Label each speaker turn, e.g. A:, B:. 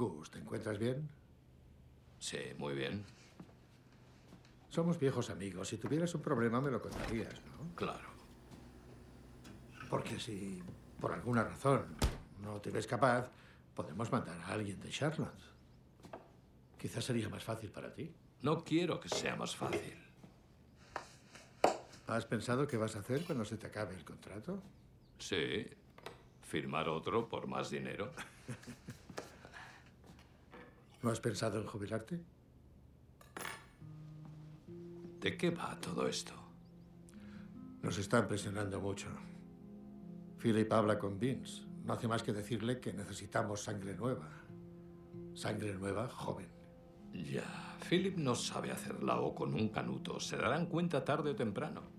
A: Gus, ¿te encuentras bien?
B: Sí, muy bien.
A: Somos viejos amigos. Si tuvieras un problema me lo contarías, ¿no?
B: Claro.
A: Porque si por alguna razón no te ves capaz, podemos mandar a alguien de Charlotte. Quizás sería más fácil para ti.
B: No quiero que sea más fácil.
A: ¿Has pensado qué vas a hacer cuando se te acabe el contrato?
B: Sí. Firmar otro por más dinero.
A: ¿No has pensado en jubilarte?
B: ¿De qué va todo esto?
A: Nos están presionando mucho. Philip habla con Vince. No hace más que decirle que necesitamos sangre nueva. Sangre nueva, joven.
B: Ya. Philip no sabe hacer lao con un canuto. Se darán cuenta tarde o temprano.